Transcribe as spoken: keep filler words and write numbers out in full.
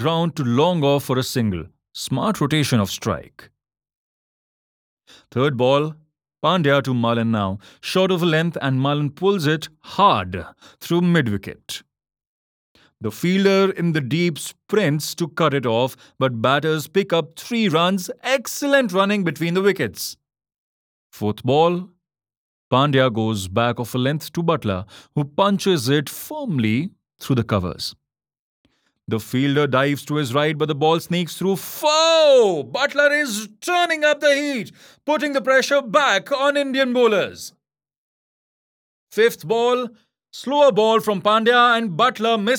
Round to long off for a single. Smart rotation of strike. Third ball, Pandya to Malan now. Short of a length and Malan pulls it hard through mid wicket. The fielder in the deep sprints to cut it off, but batters pick up three runs. Excellent running between the wickets. Fourth ball, Pandya goes back of a length to Butler, who punches it firmly through the covers. The fielder dives to his right, but the ball sneaks through. Foul! Butler is turning up the heat, putting the pressure back on Indian bowlers. Fifth ball, slower ball from Pandya and Butler misses.